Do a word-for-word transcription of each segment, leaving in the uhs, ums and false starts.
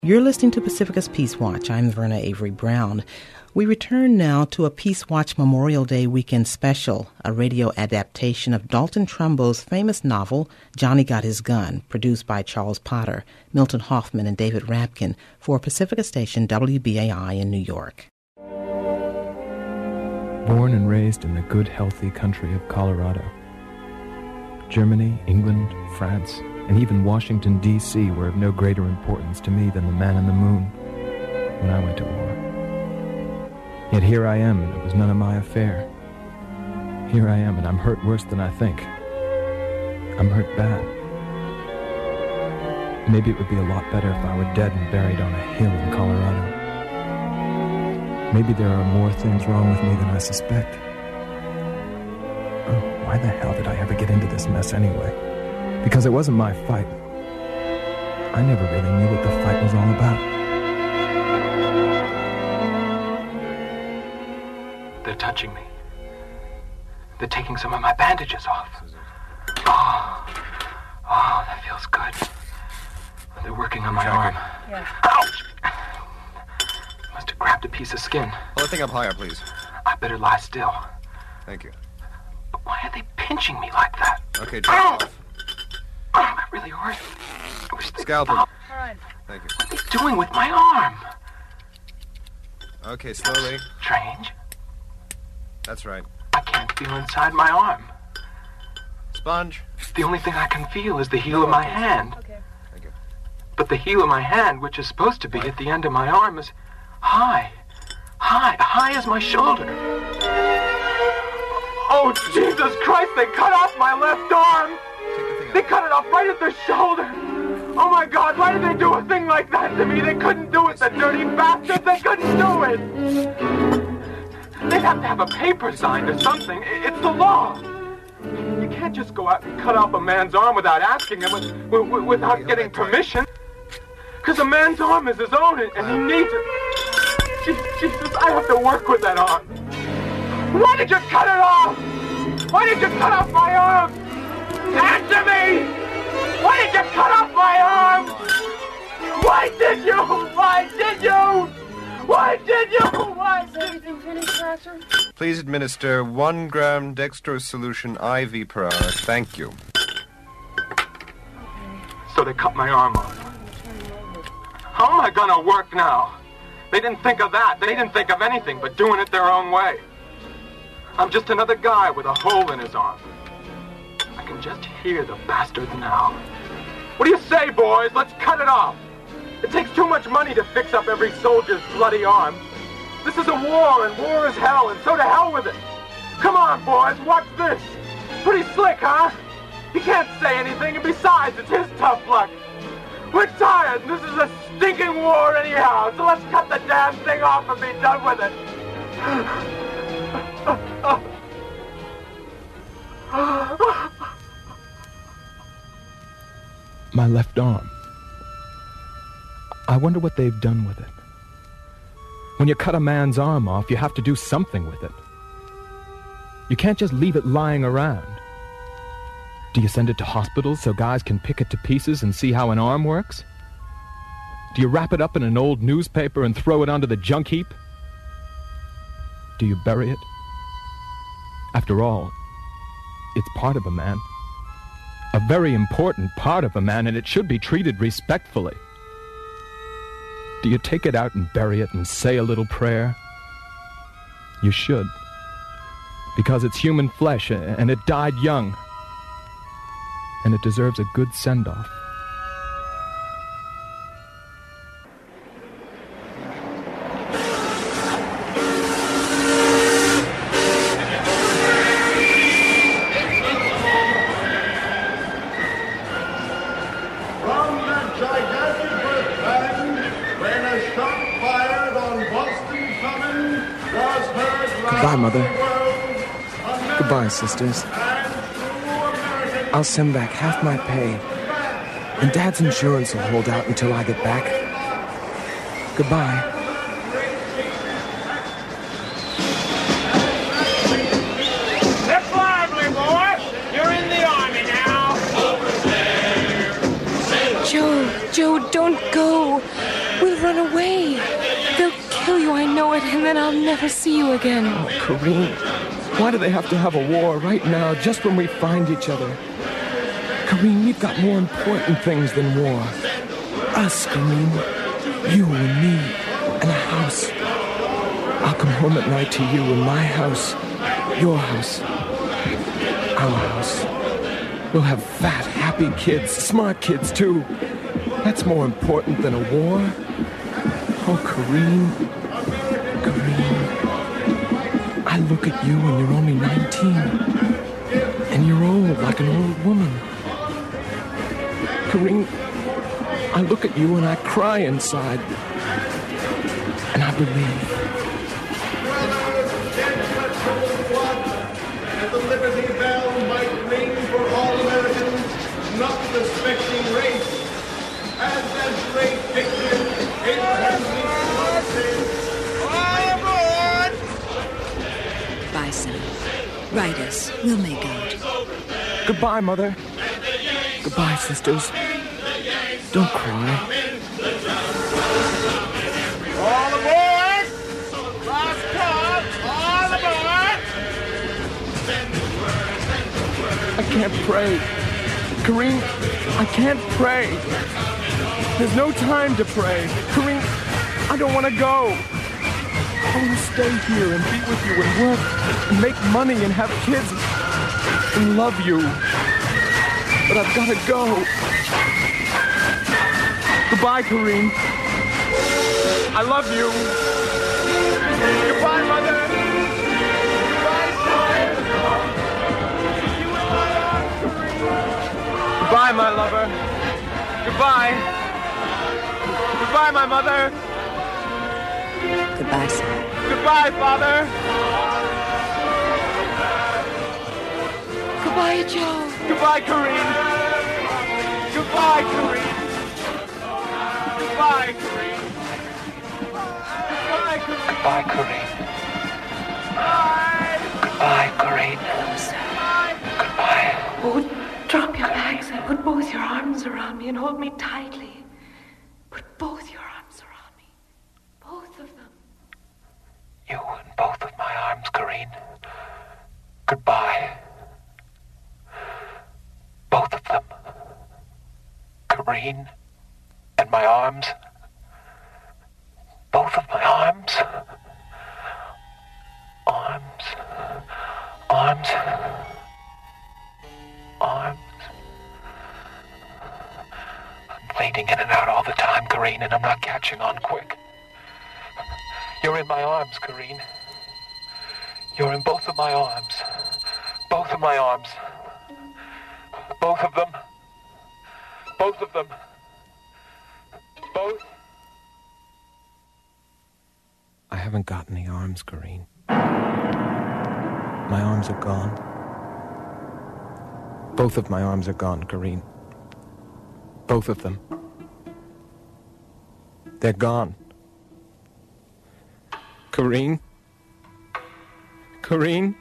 You're listening to Pacifica's Peace Watch. I'm Verna Avery Brown. We return now to a Peace Watch Memorial Day weekend special, a radio adaptation of Dalton Trumbo's famous novel, Johnny Got His Gun, produced by Charles Potter, Milton Hoffman, and David Rapkin for Pacifica station W B A I in New York. Born and raised in the good, healthy country of Colorado. Germany, England, France, and even Washington, D C were of no greater importance to me than the man in the moon when I went to war. Yet here I am, and it was none of my affair. Here I am, and I'm hurt worse than I think. I'm hurt bad. Maybe it would be a lot better if I were dead and buried on a hill in Colorado. Maybe there are more things wrong with me than I suspect. Oh, why the hell did I ever get into this mess anyway? Because it wasn't my fight. I never really knew what the fight was all about. They're touching me. They're taking some of my bandages off. Oh, oh, that feels good. They're working on my arm. Yeah. Ouch! Must have grabbed a piece of skin. Hold the thing up higher, please. I better lie still. Thank you. But why are they pinching me like that? Okay, drop it off. Oh, that really hurt. I wish they'd Scalpel. stop. All right. Thank you. What are they doing with my arm? Okay, slowly. Strange. That's right. I can't feel inside my arm. Sponge. The only thing I can feel is the heel of my hand. Okay. Thank you. But the heel of my hand, which is supposed to be at the end of my arm, is high. High. High as my shoulder. Oh, Jesus Christ, they cut off my left arm! Take the thing They out. cut it off right at the shoulder! Oh my God, why did they do a thing like that to me? They couldn't do it, the dirty bastards! They couldn't do it! They'd have to have a paper signed or something. I- It's the law! You can't just go out and cut off a man's arm without asking him, with, with, without Hey, getting hold that permission. Because a man's arm is his own, and he needs it. Je- Jesus, I have to work with that arm. Why did you cut it off? Why did you cut off my arm? Answer me! Why did you cut off my arm? Why did you? Why did you? Why did you? Why Is did everything finished, Doctor? Please administer one gram dextrose solution I V per hour. Thank you. So they cut my arm off. How am I gonna work now? They didn't think of that. They didn't think of anything but doing it their own way. I'm just another guy with a hole in his arm. I can just hear the bastards now. What do you say, boys? Let's cut it off. It takes too much money to fix up every soldier's bloody arm. This is a war, and war is hell, and so to hell with it. Come on, boys, watch this. Pretty slick, huh? He can't say anything, and besides, it's his tough luck. We're tired, and this is a stinking war anyhow, so let's cut the damn thing off and be done with it. My left arm. I wonder what they've done with it. When you cut a man's arm off, you have to do something with it. You can't just leave it lying around. Do you send it to hospitals so guys can pick it to pieces and see how an arm works? Do you wrap it up in an old newspaper and throw it onto the junk heap? Do you bury it? After all, it's part of a man. A very important part of a man, and it should be treated respectfully. Do you take it out and bury it and say a little prayer? You should. Because it's human flesh, and it died young. And it deserves a good send-off. From that gigantic earthband, when a shot fired on Boston Common was heard Goodbye, round Mother. the world, Goodbye, sisters. and through American I'll send back half my pay, and Dad's insurance will hold out until I get back. Goodbye. Lift lively, boy! You're in the army now! Joe, Joe, don't go. good, and then I'll never see you again. Oh, Corinne, why do they have to have a war right now, just when we find each other? Corinne, we've got more important things than war. Us, Corinne. You and me. And a house. I'll come home at night to you in my house. Your house. Our house. We'll have fat, happy kids. Smart kids, too. That's more important than a war. Oh, Corinne. Corinne. I look at you and you're only nineteen. And you're old, like an old woman. Corinne, I look at you and I cry inside. And I believe. And the Liberty Bell might ring for all Americans, not respecting race. As that great victim, Abraham Lincoln said, all aboard! Bye, son. Write us. We'll make out. Goodbye, Mother. Goodbye, sisters. Don't cry. All aboard! Last call! All aboard! I can't pray. Corinne, I can't pray. There's no time to pray. Corinne, I don't want to go. I want to stay here and be with you and work and make money and have kids and love you. But I've got to go. Goodbye, Corinne. I love you. Goodbye, Mother. Goodbye, son. You in my arms, Corinne. Goodbye, my lover. Goodbye. Goodbye, my mother. Goodbye, son. Goodbye, Father. Goodbye, Joe. Goodbye, Corinne. Goodbye, Corinne. Goodbye, Corinne. Goodbye, Corinne. Goodbye, Corinne. Goodbye, Corinne. Goodbye. Oh, drop your bags and put both your arms around me and hold me tightly. Put both your arms around me. Both of them. You in both of my arms, Corinne. Goodbye. Both of them. Corinne and my arms. Both of my arms. Arms. Arms. Arms. I'm fading in and out all the time, Corinne, and I'm not catching on quick. You're in my arms, Corinne. You're in both of my arms. Both of my arms. Both of them. Both of them. Both. I haven't got any arms, Corinne. My arms are gone. Both of my arms are gone, Corinne. Both of them. They're gone. Corinne? Corinne?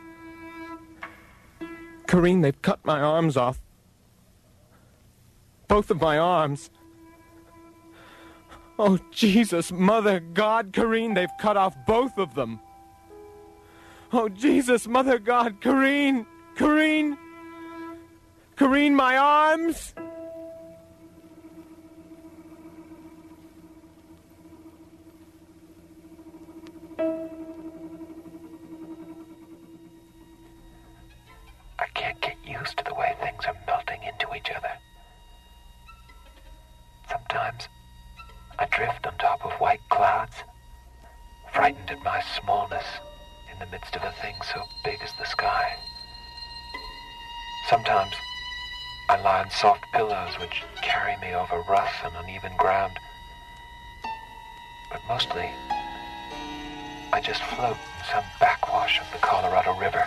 Corinne, they've cut my arms off. Both of my arms. Oh, Jesus, Mother, God, Corinne, they've cut off both of them. Oh, Jesus, Mother, God, Corinne, Corinne, Corinne, my arms. I can't get used to the way things are melting into each other. Sometimes I drift on top of white clouds, frightened at my smallness in the midst of a thing so big as the sky. Sometimes I lie on soft pillows which carry me over rough and uneven ground. But mostly, I just float in some backwash of the Colorado River.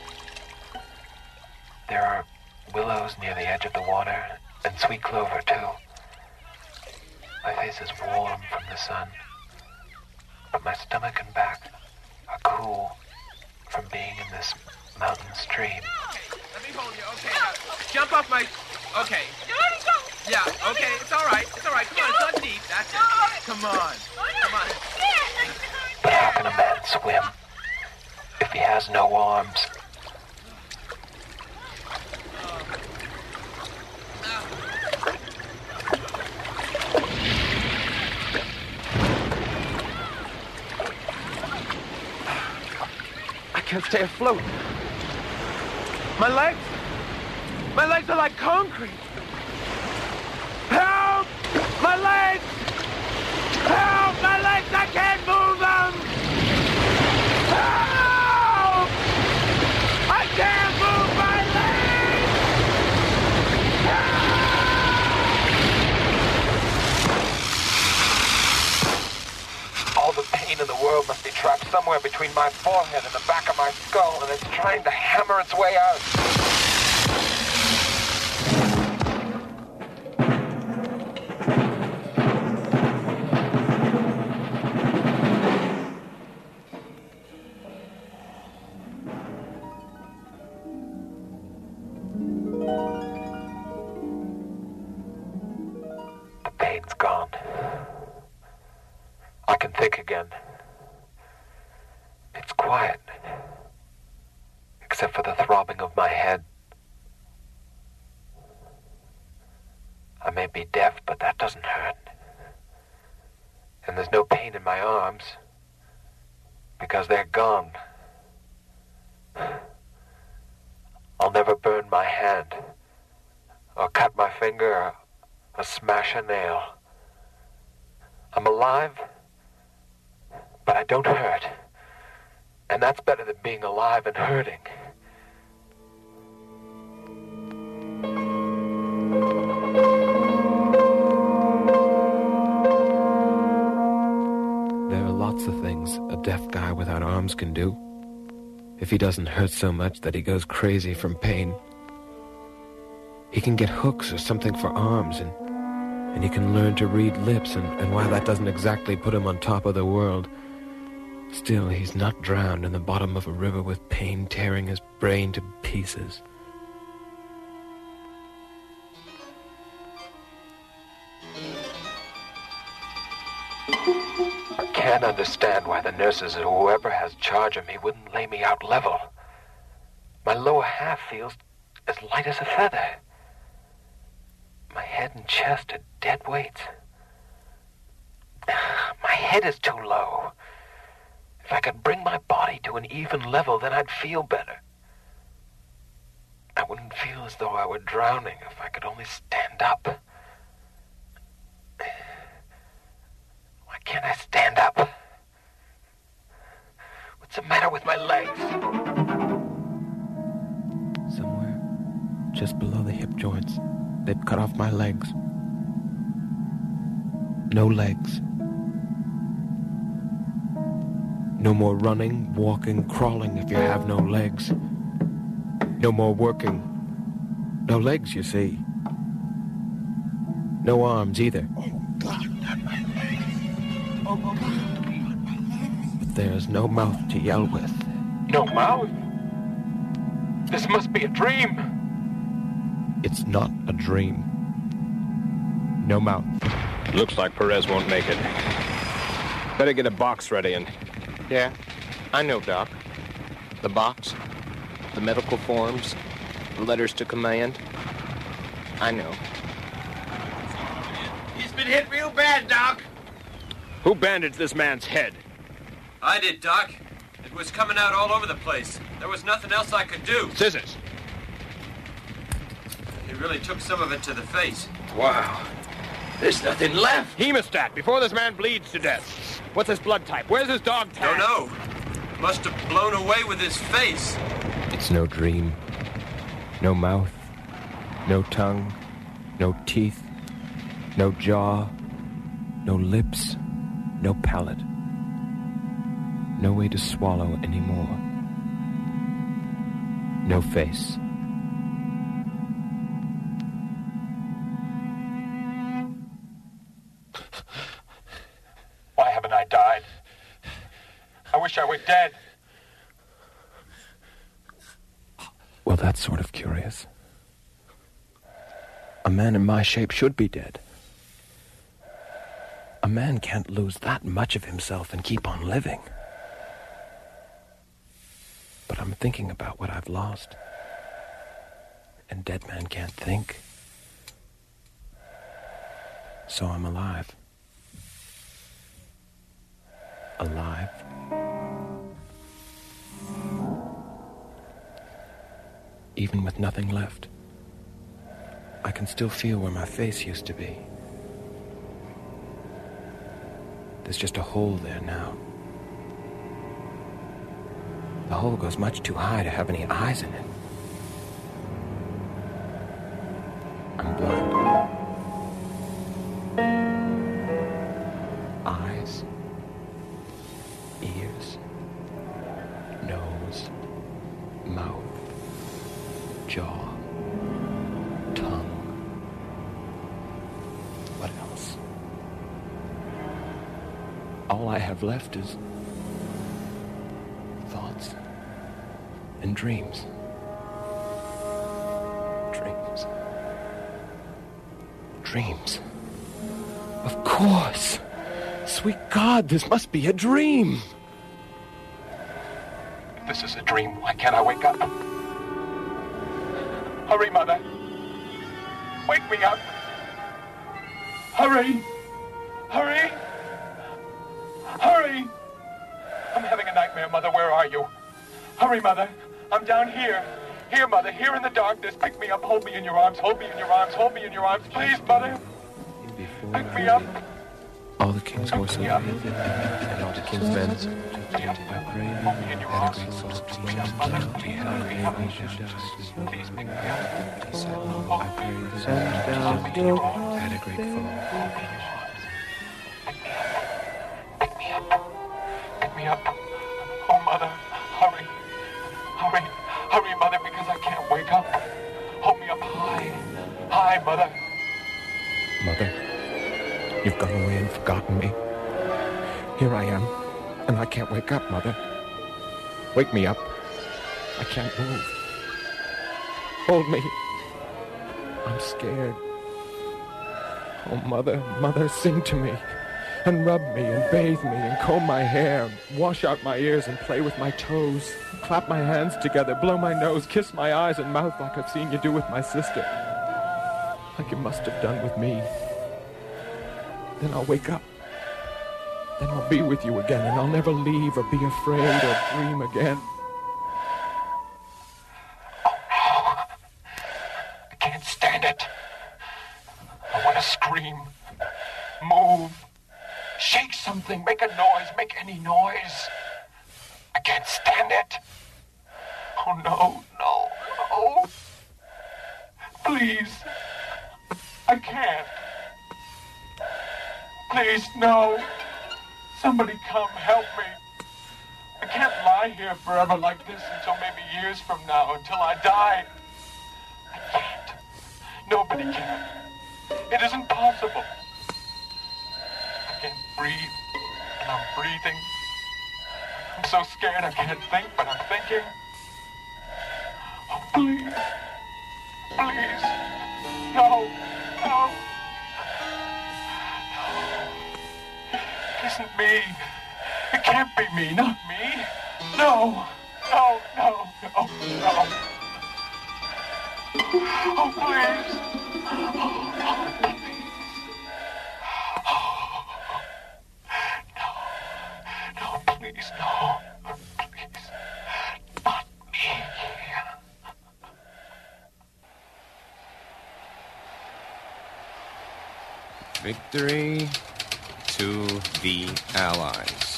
There are willows near the edge of the water, and sweet clover, too. My face is warm from the sun, but my stomach and back are cool from being in this mountain stream. Okay, let me hold you. Okay, now, jump off my... Okay. Yeah, okay, it's all right. It's all right. Come on, it's not deep. That's it. Come on. Come on. But how can a man can't swim, if he has no arms. I can't stay afloat. My legs, my legs are like concrete. Help! My legs! Help! My legs! I can't move them! Help! I can't move my legs! Help! All the pain in the world must be trapped somewhere between my forehead and the back of my skull, and it's trying to hammer its way out. Again. It's quiet, except for the throbbing of my head. I may be deaf, but that doesn't hurt. And there's no pain in my arms, because they're gone. I'll never burn my hand, or cut my finger, or, or smash a nail. I'm alive, but I don't hurt. And that's better than being alive and hurting. There are lots of things a deaf guy without arms can do. If he doesn't hurt so much that he goes crazy from pain. He can get hooks or something for arms, and, and he can learn to read lips, and, and while that doesn't exactly put him on top of the world, still, he's not drowned in the bottom of a river with pain tearing his brain to pieces. I can't understand why the nurses or whoever has charge of me wouldn't lay me out level. My lower half feels as light as a feather. My head and chest are dead weights. My head is too low. If I could bring my body to an even level, then I'd feel better. I wouldn't feel as though I were drowning if I could only stand up. Why can't I stand up? What's the matter with my legs? Somewhere, just below the hip joints, they've cut off my legs. No legs. No more running, walking, crawling if you have no legs. No more working. No legs, you see. No arms either. Oh, God, not my legs. Oh, God. But there's no mouth to yell with. No mouth? This must be a dream. It's not a dream. No mouth. Looks like Perez won't make it. Better get a box ready and... Yeah, I know, Doc. The box, the medical forms, the letters to command. I know. He's been hit real bad, Doc. Who bandaged this man's head? I did, Doc. It was coming out all over the place. There was nothing else I could do. Scissors. He really took some of it to the face. Wow. There's nothing left. Hemostat, before this man bleeds to death. What's his blood type? Where's his dog tag? Don't know. Must have blown away with his face. It's no dream. No mouth. No tongue. No teeth. No jaw. No lips. No palate. No way to swallow anymore. No face. Why haven't I died? I wish I were dead. Well, that's sort of curious. A man in my shape should be dead. A man can't lose that much of himself and keep on living. But I'm thinking about what I've lost. And dead man can't think. So I'm alive. Alive. Even with nothing left, I can still feel where my face used to be. There's just a hole there now. The hole goes much too high to have any eyes in it. I'm blind. Eyes, ears, nose, mouth, jaw, tongue. What else? All I have left is thoughts and dreams. Dreams. Dreams. Of course. Sweet God, this must be a dream. If this is a dream, why can't I wake up? Hurry, Mother. Wake me up. Hurry. Hurry. Hurry. I'm having a nightmare, Mother. Where are you? Hurry, Mother. I'm down here. Here, Mother. Here in the darkness. Pick me up. Hold me in your arms. Hold me in your arms. Hold me in your arms. Please, Mother. Pick me up. All the king's horses and all the king's men. I pray had a great fall to me. He had a great nation. Please make me up. He said, I pray had a great fall. Pick me up. Pick me up. Oh, Mother. Hurry. Hurry. Hurry, Mother, because I can't wake up. Hold me up high. High, Mother. Mother, you've gone away and forgotten me. Here I am, and I can't wake up, Mother. Wake me up. I can't move. Hold me. I'm scared. Oh, Mother, Mother, sing to me, and rub me, and bathe me, and comb my hair, wash out my ears, and play with my toes, clap my hands together, blow my nose, kiss my eyes and mouth like I've seen you do with my sister, like you must have done with me. Then I'll wake up. Then I'll be with you again, and I'll never leave or be afraid or dream again. Oh, no. I can't stand it. I want to scream. Move. Shake something. Make a noise. Make any noise. I can't stand it. Oh, no, no, no. Please. I can't. Please, no. Somebody come help me. I can't lie here forever like this until maybe years from now, until I die. I can't. Nobody can. It isn't possible. I can't breathe, and I'm breathing. I'm so scared I can't think, but I'm thinking. Oh, please. Please. No. No. It isn't me. It can't be me, not me. No, no, no, no, no. Oh, please. Oh, oh, please. Oh, no, no, please, no. Please, not me. Victory to the Allies.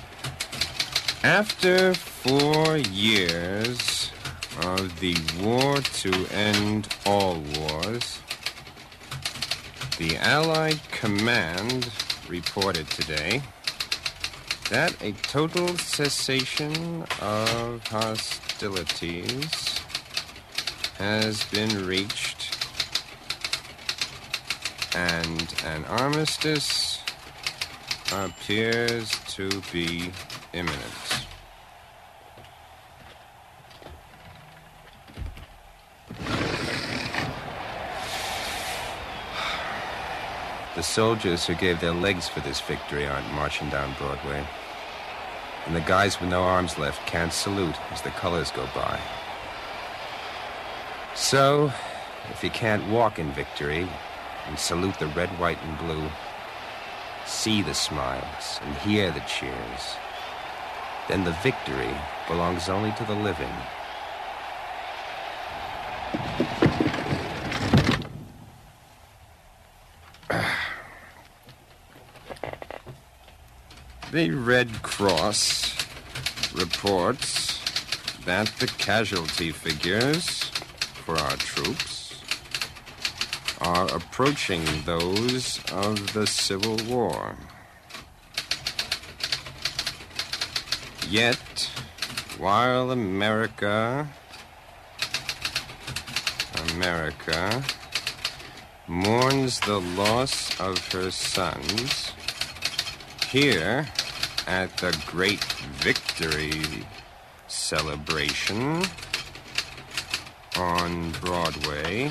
After four years of the war to end all wars, the Allied command reported today that a total cessation of hostilities has been reached and an armistice appears to be imminent. The soldiers who gave their legs for this victory aren't marching down Broadway. And the guys with no arms left can't salute as the colors go by. So, if you can't walk in victory and salute the red, white, and blue, see the smiles and hear the cheers, then the victory belongs only to the living. The Red Cross reports that the casualty figures for our troops are approaching those of the Civil War. Yet, while America, America mourns the loss of her sons, here at the Great Victory celebration on Broadway,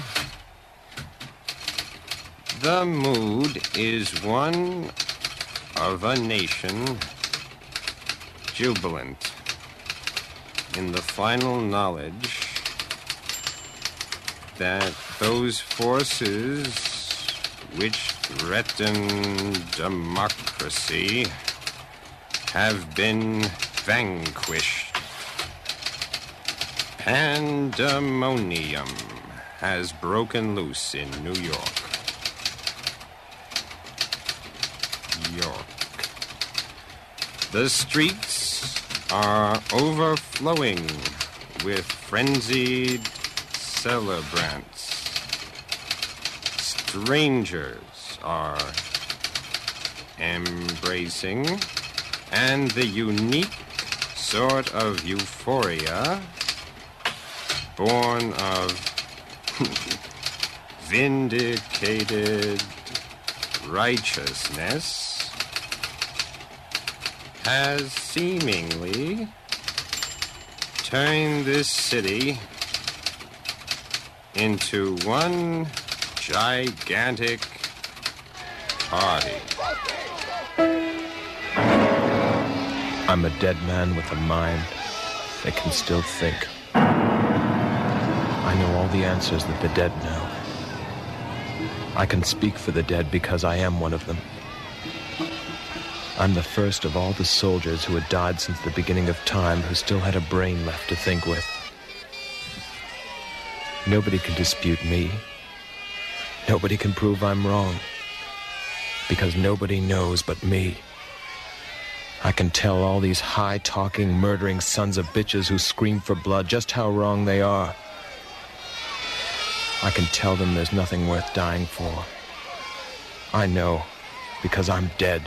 the mood is one of a nation jubilant in the final knowledge that those forces which threaten democracy have been vanquished. Pandemonium has broken loose in New York. York. The streets are overflowing with frenzied celebrants. Strangers are embracing, and the unique sort of euphoria born of vindicated righteousness has seemingly turned this city into one gigantic party. I'm a dead man with a mind that can still think. I know all the answers that the dead know. I can speak for the dead because I am one of them. I'm the first of all the soldiers who had died since the beginning of time who still had a brain left to think with. Nobody can dispute me. Nobody can prove I'm wrong. Because nobody knows but me. I can tell all these high-talking, murdering sons of bitches who scream for blood just how wrong they are. I can tell them there's nothing worth dying for. I know, because I'm dead.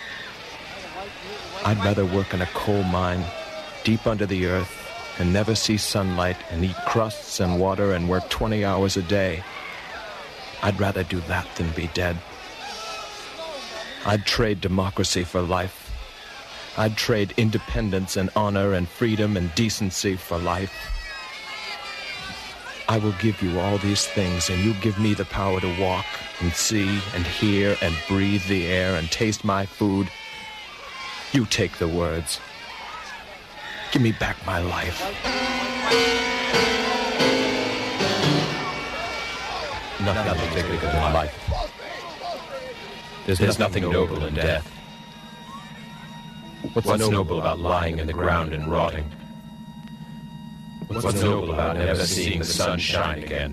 I'd rather work in a coal mine, deep under the earth, and never see sunlight, and eat crusts and water, and work twenty hours a day. I'd rather do that than be dead. I'd trade democracy for life. I'd trade independence and honor and freedom and decency for life. I will give you all these things, and you give me the power to walk and see and hear and breathe the air and taste my food. You take the words. Give me back my life. Nothing bigger than life. There's, There's nothing noble in death. What's, What's noble about lying in the ground and rotting? What's, What's noble about never seeing the sun shine again?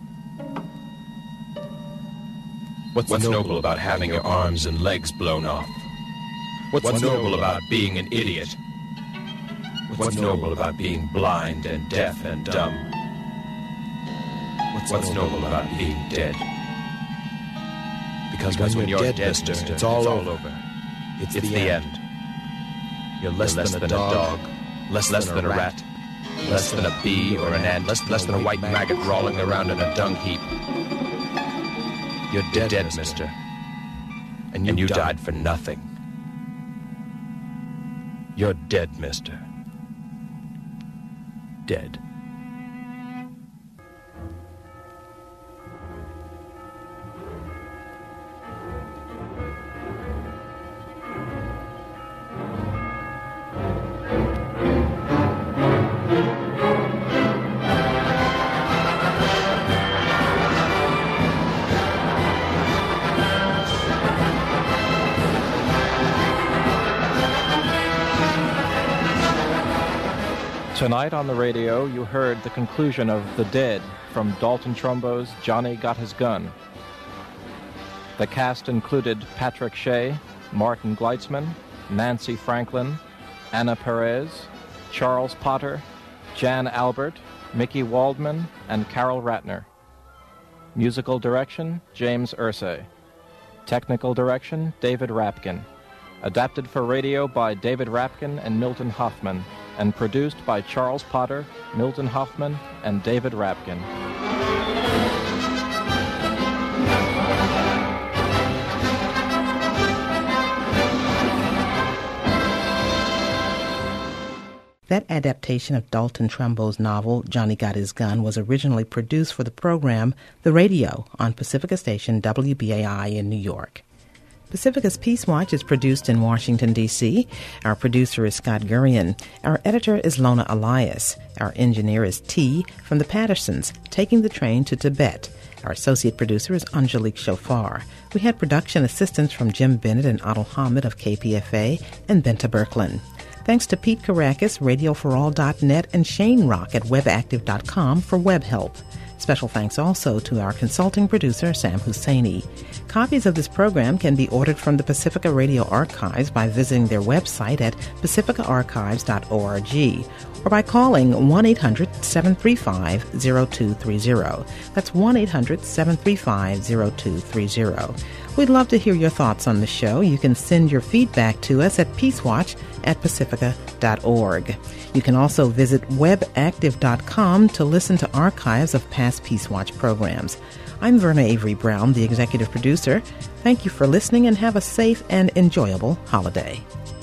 What's, What's noble about having your arms and legs blown off? What's, What's noble about being an idiot? What's noble about being blind and deaf and dumb? What's, What's noble about being dead? Because, because when, when you're, you're dead, mister, mister, it's all it's over. over. It's, it's the, the end. end. You're less, you're less than, than a dog, dog less, less than, than a rat, rat less than a bee or an ant, less, less than a white maggot rolling around in a dung heap. You're dead, you're dead mister. And you, and you died. died for nothing. You're dead, mister. Dead. Tonight on the radio, you heard the conclusion of The Dead from Dalton Trumbo's Johnny Got His Gun. The cast included Patrick Shea, Martin Gleitzman, Nancy Franklin, Anna Perez, Charles Potter, Jan Albert, Mickey Waldman, and Carol Ratner. Musical direction, James Irsay. Technical direction, David Rapkin. Adapted for radio by David Rapkin and Milton Hoffman, and produced by Charles Potter, Milton Hoffman, and David Rapkin. That adaptation of Dalton Trumbo's novel, Johnny Got His Gun, was originally produced for the program The Radio on Pacifica Station W B A I in New York. Pacifica's Peace Watch is produced in Washington, D C Our producer is Scott Gurian. Our editor is Lona Elias. Our engineer is T from the Pattersons, taking the train to Tibet. Our associate producer is Angelique Chauffard. We had production assistance from Jim Bennett and Otto Hamid of K P F A and Benta Berkland. Thanks to Pete Karakis, radio for all dot net, and Shane Rock at web active dot com for web help. Special thanks also to our consulting producer, Sam Husseini. Copies of this program can be ordered from the Pacifica Radio Archives by visiting their website at pacifica archives dot org or by calling one eight hundred seven three five zero two three zero. That's one eight hundred seven three five zero two three zero. We'd love to hear your thoughts on the show. You can send your feedback to us at peacewatch at pacifica dot org. You can also visit web active dot com to listen to archives of past Peace Watch programs. I'm Verna Avery Brown, the executive producer. Thank you for listening and have a safe and enjoyable holiday.